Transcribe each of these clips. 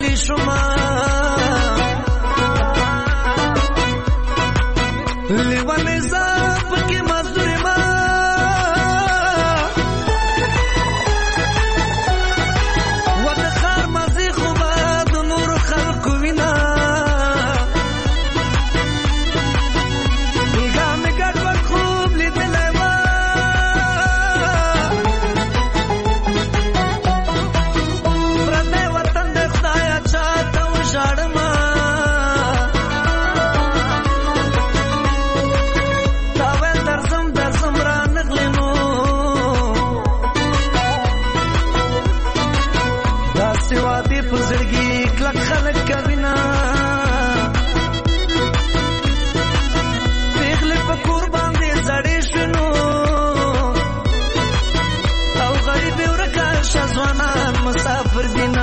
لوی شما لیوانې زاب کې مزدوري ما وخت خار مزي خو د نور خلکو وینا ګام ګډ وډ خوب لیدلې ما پردې وطن د خدای چاته وشاړم سوادي پزړګي کلک خلک کوینا پیغله په کور باندې زړې شنو او غریب ورکا شزوانان مسافر دینا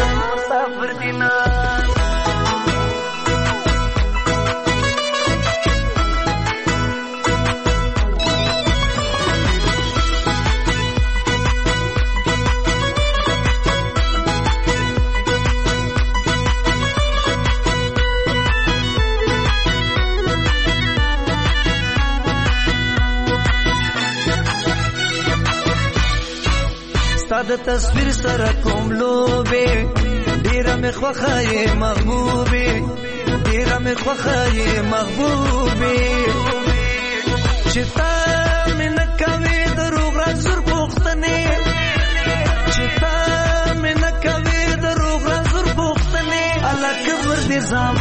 د تصویر سره کوم لوبه ډیره مې خوخه محبوبه ډیره مې خوخه محبوبه چې تا مې نه کوي دروغ رازر پوښتنې چې تا مې نه کوي دروغ رازر پوښتنې الله کبر دې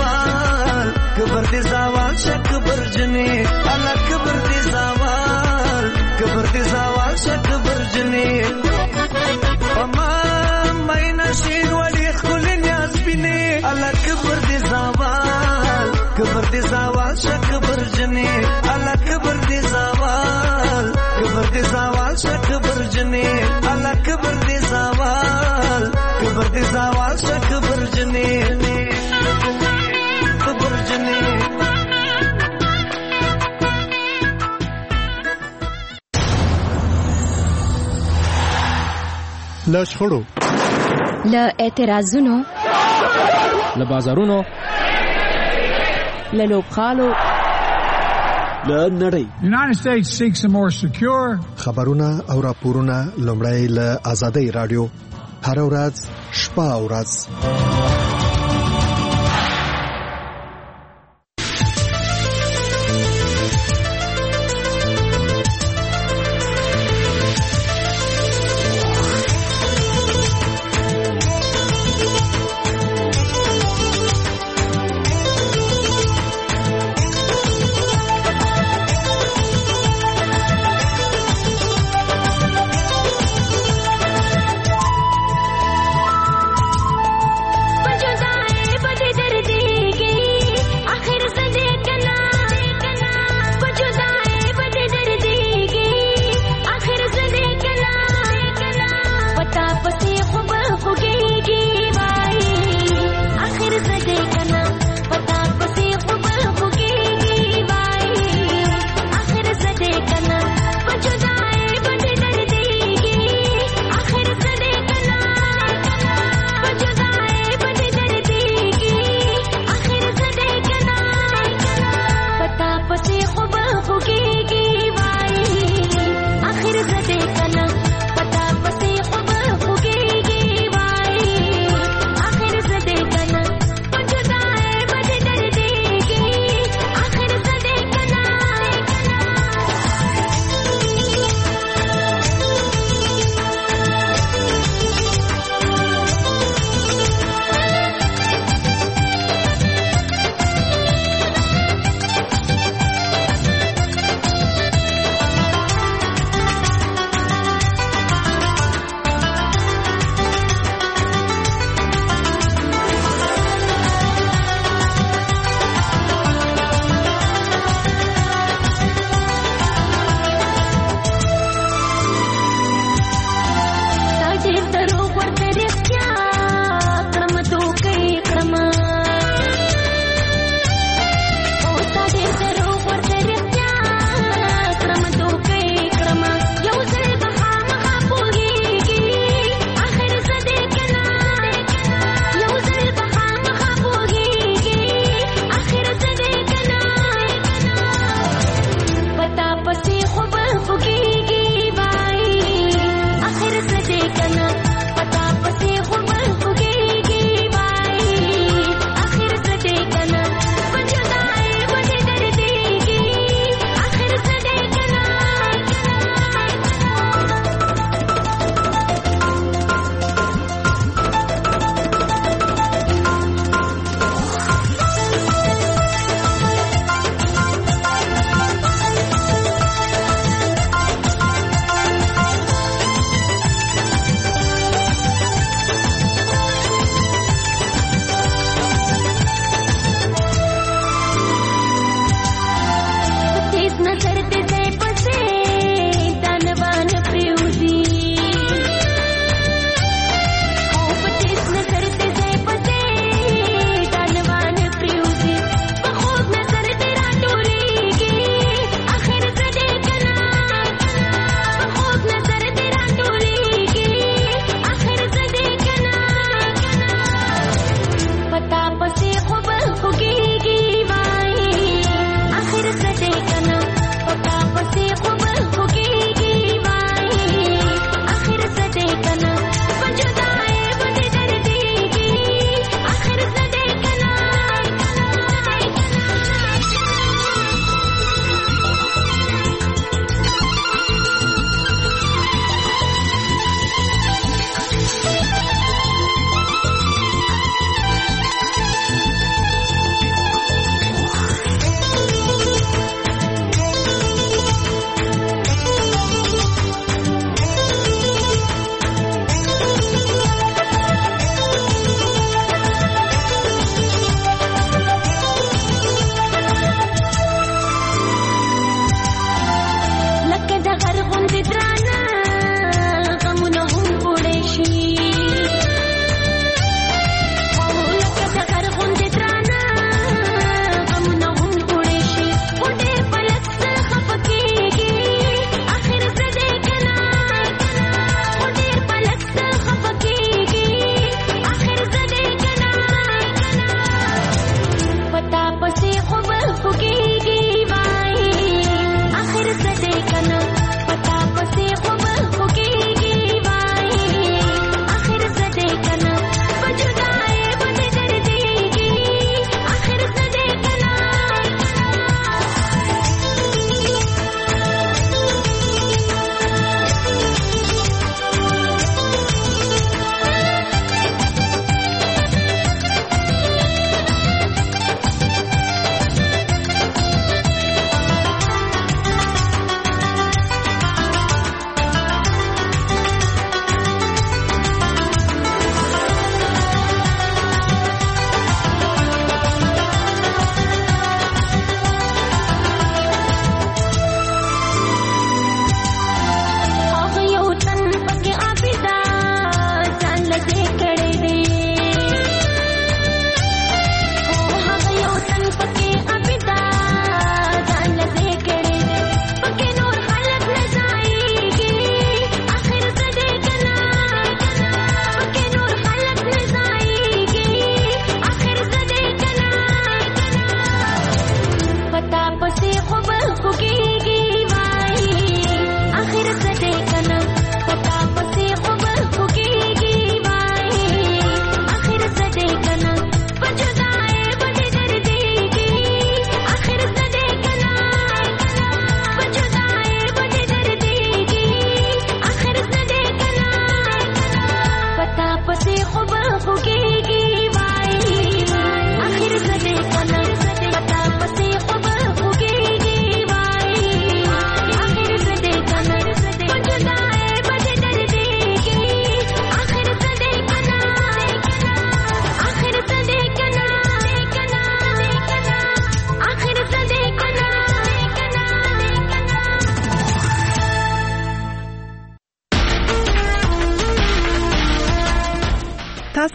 زوال شک برجنې الله کبر دې زوال شک برجنې اما ماینا شین ولی خل نیاز بینه الله کبر دې زوال شک برجنې الله کبر دې زوال شک برجنې الله کبر دې زوال شک برجنې له شخړو له اعتراضونو له بازارونو له لوبخالو له نړۍ United States seeks a more secure خبرونه او راپورونه لومړی له آزادۍ رادیو هر ورځ شپه او ورځ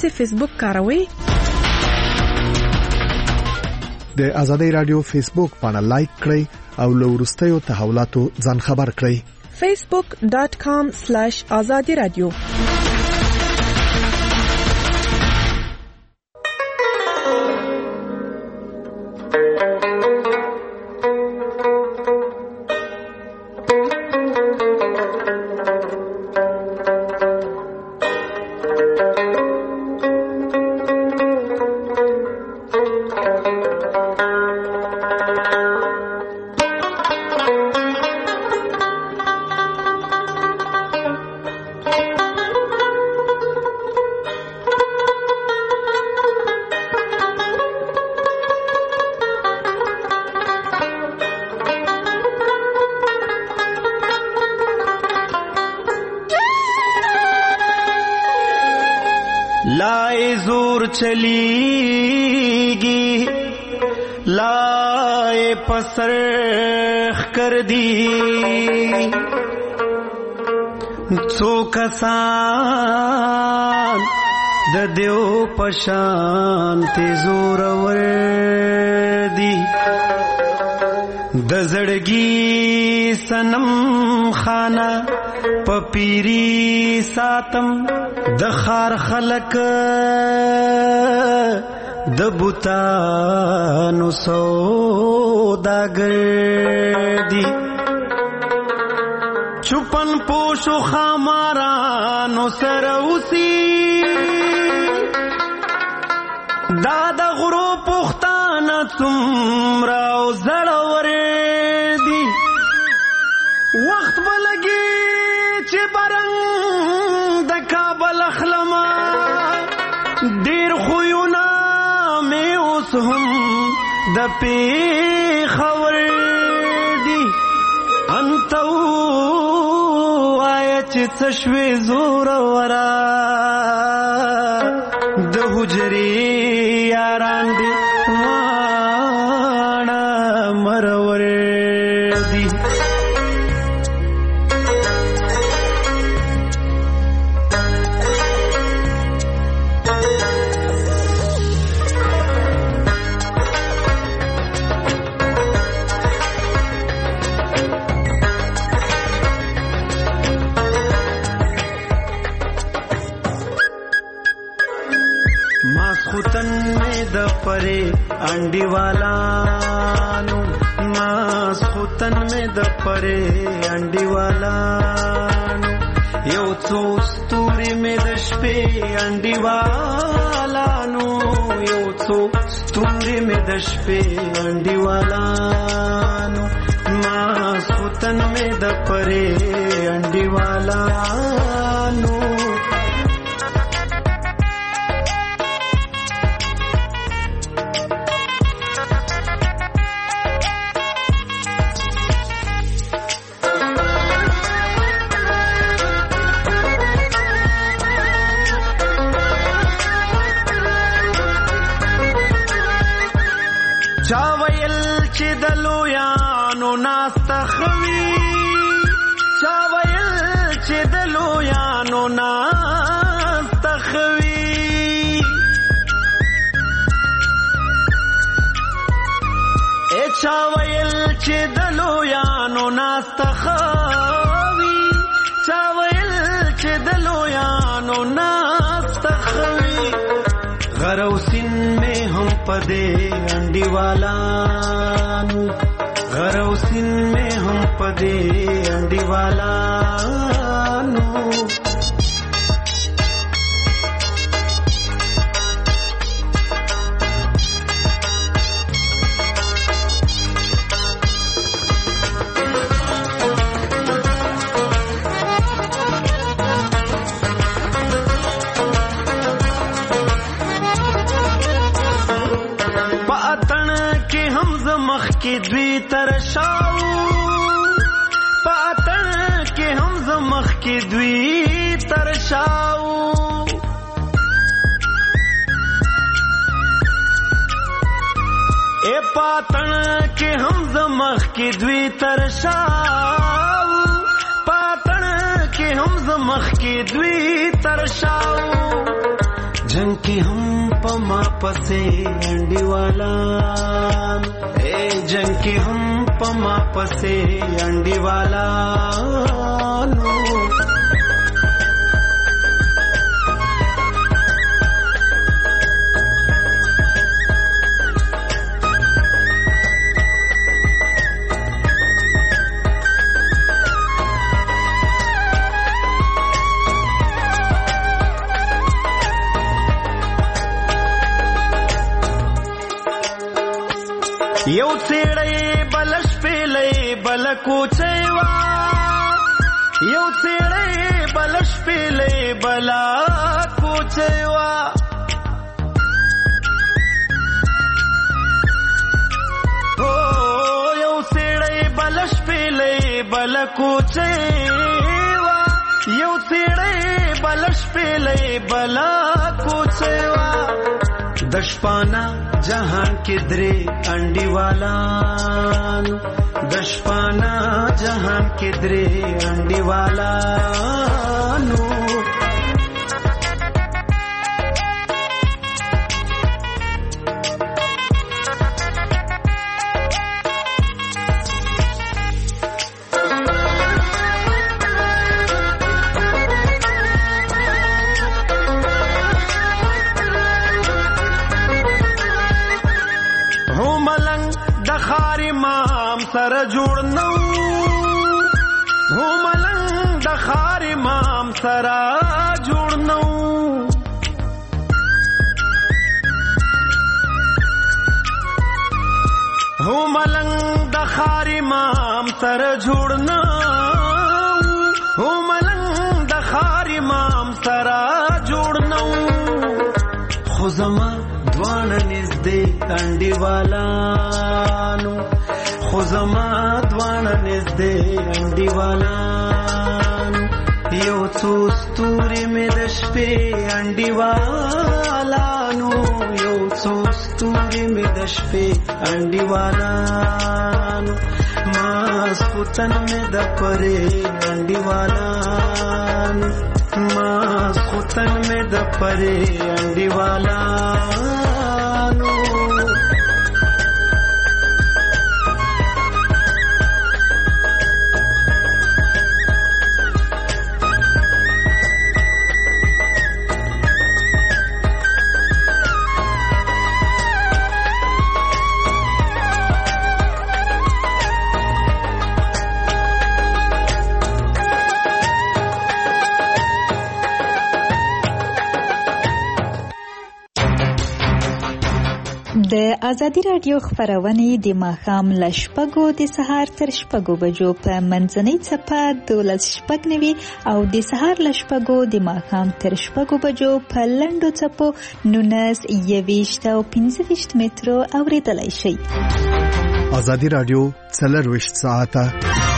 تاسو فیسبوک کاروئ؟ د آزادۍ رادیو فیسبوک باندې لایک کړئ او له وروستیو تحولاتو ځان خبر کړئ. facebook.com/azadiradio. لائے زور چلیگی لائے پسرخ کر دی څو کسان د دیو پشان ته زور ور دی د زړګي سنم خانه پپیری ساتم د خار خلق د بوتانو سوداګر دی چوپن پوشو خامارانو سره اوسي دا د غرو پختانه څومره او زړور دی وخت بلګي چې برنګ د کابل اخلما ډیر خوونه مې اوس هم د پیښور دی انتو آیا چې څه شوې زور ورا د حجرې یاران دی واڼه مرور دی ماسخوتن میں دپرے انڈی والانو ماسخوتن میں دپرے انڈی والانو یو څو ستوري میں د شپې انډي والانو یو څو ستوري میں د شپې انډي والانو ماسخوتن میں دپرے انډي والانو چاویل چې دلو یانو ناستخوي چاویل چې دلو یانو ناستخوي چاویل چې دلو یانو ناستخوي چاویل چې دلو یانو ناستخوي غروسین میں ہم پدے انڈی والانو غروسین میں ہم پدے انڈی والانو کی دوی ترشاو پاتن کې هم زمخ کی دوی ترشاو اے پاتن کې هم زمخ کی دوی ترشاو پاتن کې هم زمخ کی دوی ترشاو जंग की हम पमा पसे अंडीवाला जंग की हम पमा पसे अंडीवाला यौ सेडै बलश पेलै बलको चैवा यौ सेडै बलश पेलै बलको चैवा हो यौ सेडै बलश पेलै बलको चैवा यौ सेडै बलश पेलै बलको चैवा दशपाना जहान किधरे अंडीवाला दशपाना जहान किधरे अंडीवाला सर जुड़नौ हो मलंग दखार इमाम सरा जुड़नौ हो मलंग दखार इमाम सर जुड़नौ हो मलंग दखार इमाम सरा जुड़नौ खुजमा द्वान निजदे अंडीवाला खुजमा द्वान निजदे अंडीवाला यो चूस्तूरी में दशपे अंडीवाला यो चूस्तूरी में दशपे अंडीवाला मास पुतन में दपरे अंडीवाला मास पुतन में दपरे अंडीवाला د ازادي رادیو خبرونه د ماښام له شپږو د سهار تر شپږو بجو په منځنۍ څپه 12:09 او د سهار له شپږو د ماښام تر شپږو بجو په لنډو څپو 19 او 15 مترو اوریدلای شئ. ازادي رادیو 24 ساعته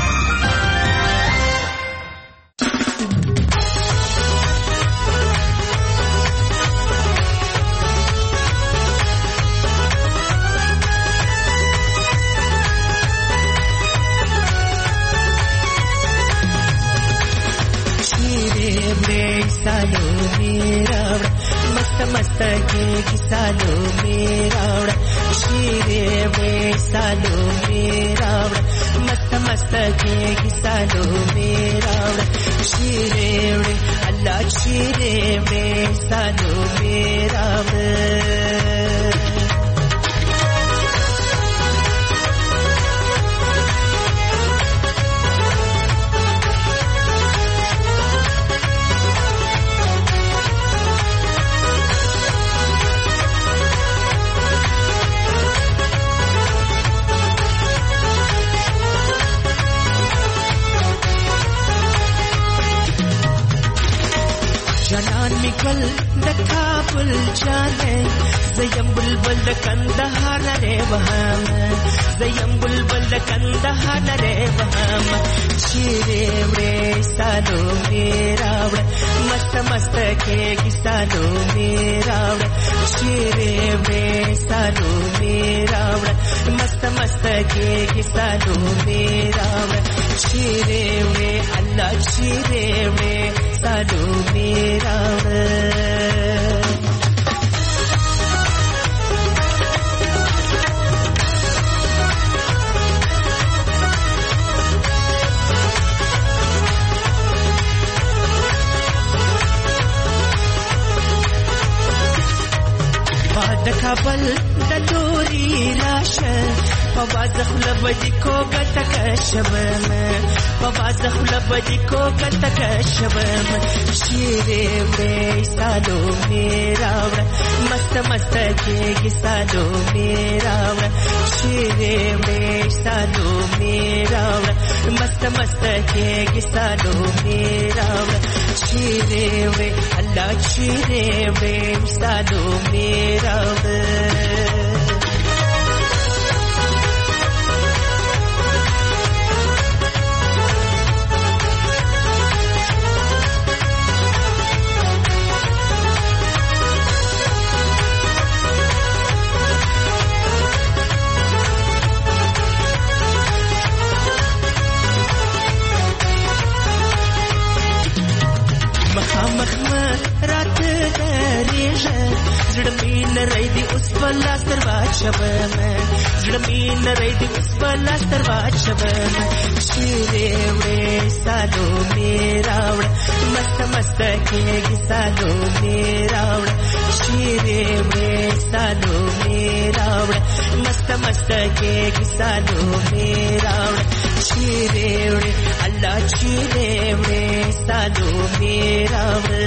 मस्त के किसालो मेरा शीरे में सालो मेरा मस्त के किसालो मेरा शीरे अल्लाह शीरे में सालो मेरा निकल दखा बुल जाने जयम बुलबुल कंदहार रे वहाम जयम बुलबुल कंदहार रे वहाम शीरे रे सालो मेरा मस्त के किसालो मेरा शीरे रे सालो मेरा मस्त के किसालो मेरा शीरे रे अल्लाह शीरे रे सालो मेरा کابل د توري راشه په وازخ لبدي کو کټک شبم په وازخ لبدي کو کټک شبم شیرې وې سالو میرا مست مست کېږي سالو میرا شیرې وې سالو میرا مست مست کېږي سالو میرا شیرې وې الله شیرې وې سالو میرا زړمین رای دی اوس بلا سترواچ شبم زړمین رای دی اوس بلا سترواچ شبم شیرې وې سالو میرا مست مست کېږي سالو میرا شیرې وې سالو میرا مست مست کېږي سالو میرا شیرې وې الله شیرې وې سالو میرا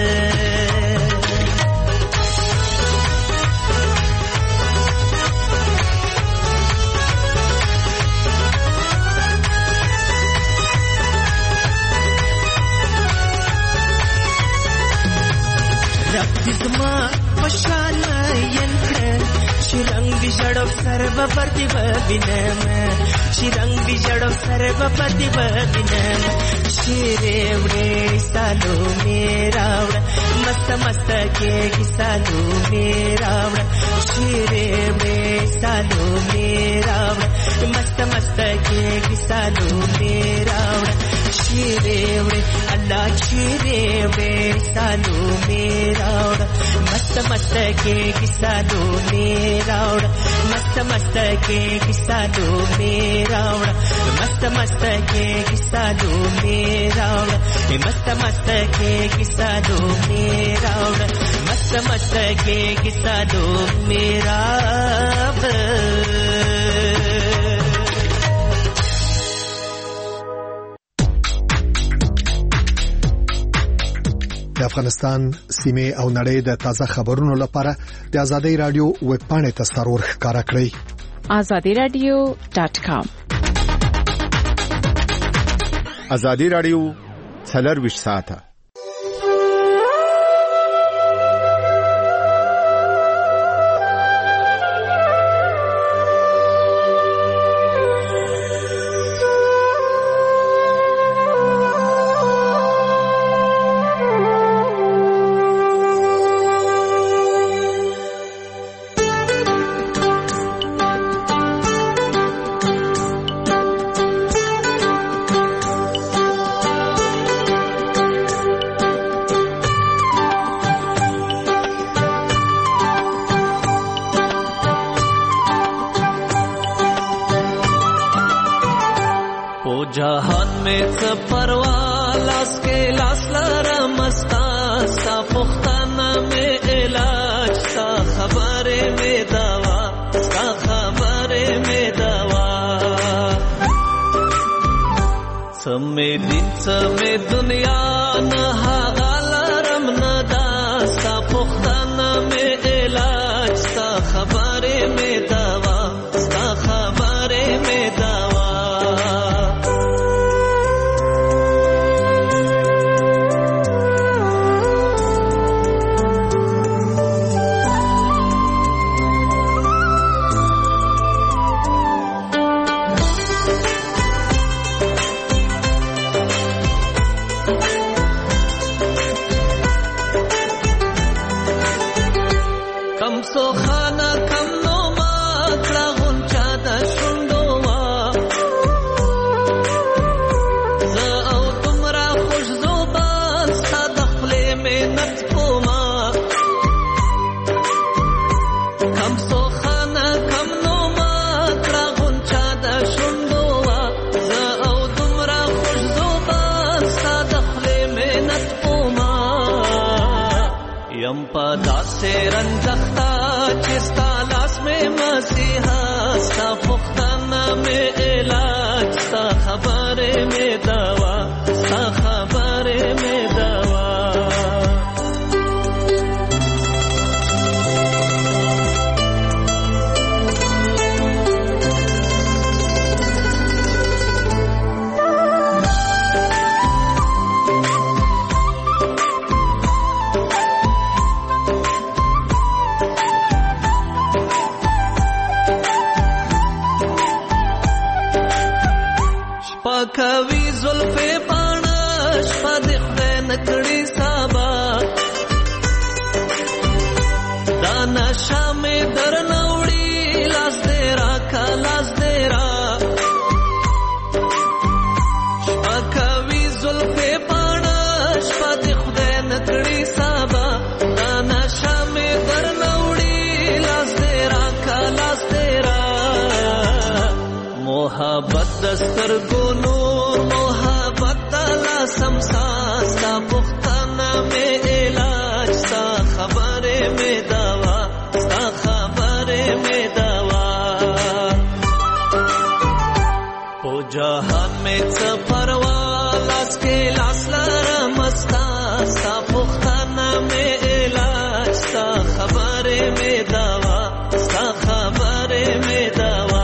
زما پشان ین کړ چې رنگ دی جړو سر په پرتی وینم چې رنگ دی جړو سر په پرتی وینم شیرې وړې سالو میرا مست مست کېږي سالو میرا شیرې وړې سالو میرا مست مست کېږي سالو میرا شیرې وړې الله شیرې وړې سالو میرا مست مست کېږي سالو میرا مست مست کېږي سالو میرا مست مست کېږي سالو میرا مست مست کېږي سالو میرا مست مست کېږي سالو میرا د افغانستان سیمه او نړۍ د تازه خبرونو لپاره د آزادۍ رادیو ویب پاڼې ته سرور ښکارا کړئ azadiradio.com آزادۍ رادیو 24 ساعته जहान में सफरवा लास के लास लरा मस्ता सा पुख्ताना में इलाज सा खबरे में दवा सा खबरे में दवा समय दिन समय दुनिया न हागालरम नदा सा पुख्ताना में इलाज सा खबरे में दवा सा खबरे में दवा دسترګو نور محبت لا سمسا ستا پختانه مې علاج ستا خبره مې دوا ستا خبره مې دوا او جهان مې څه پروا لاس کې لاس لرم ستا ستا پختانه مې علاج ستا خبره مې دوا ستا خبره مې دوا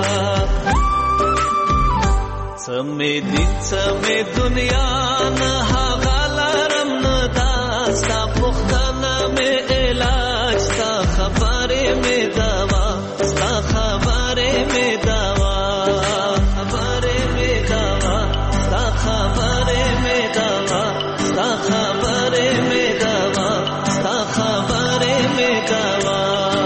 سمې دین سمې دنیا نه هغه لرم نه دا ستا پختانه مې علاج ستا خبره مې دوا ستا خبره مې دوا خبره مې دوا ستا خبره مې دوا ستا خبره مې دوا ستا خبره مې دوا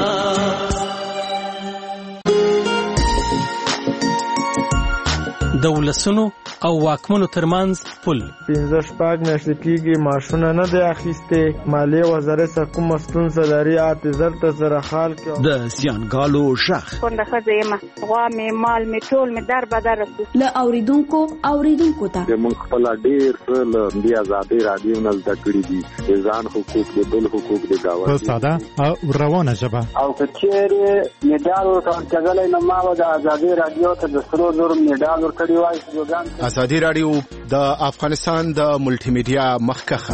د ولسونو او واکمنو ترمنځ پل 15 میاشتې کېږي معاشونه نه دی اخیستې مالیې وزارت سره کومه ستونزه لري اعتذار ته سره حال کې د زیانګالو شخ کونډه ښځه یم غوا مې مال مې ټول مې در بدر رسو له اوریدونکو ته موږ خپل ډېر څه له دې آزادۍ رادیو نه زده کړي دي د ځان حقوق د بل حقوق د گاونډي په ساده او روانه ژبه او که چیرې میډال ورکول کېدلی نو ما به د آزادۍ رادیو ته د سرو زرو میډال ورکړی وای. ازادي رادیو د افغانستان د ملټي میډیا مخکخه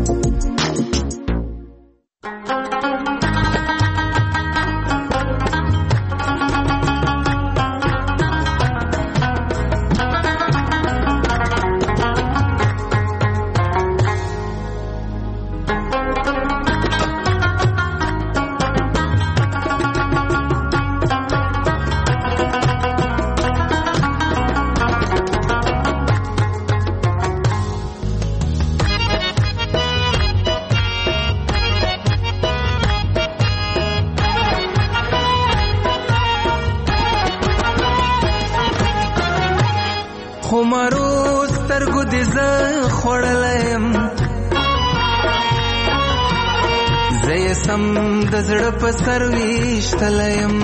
خمارو سترګو دې زه خوړلیم زه یې سم د زړه په سر ویشتلیم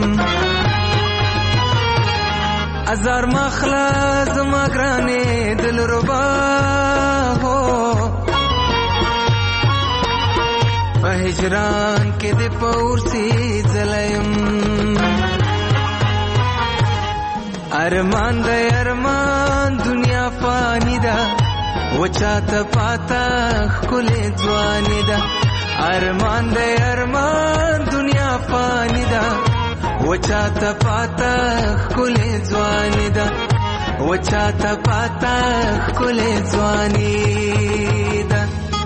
ازار مخلا زما ګرانې دلربا هو په هجران کې دې پورسي ځلیم ارمان د ارمان دنیا فانی ده وچاته پاتا خلې ځواني ده ارمان د ارمان دنیا فانی ده وچاته پاتا خلې ځواني ده وچاته پاتا خلې ځواني ده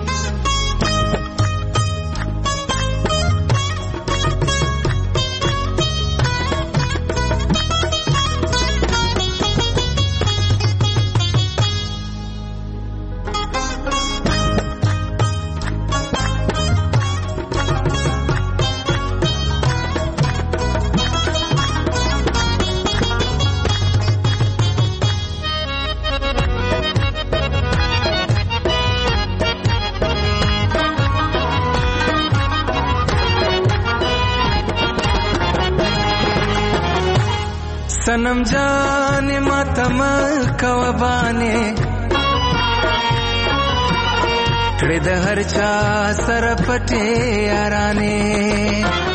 सनम जाने मातम कवबाने कड़े द हर चा सर पटे याराने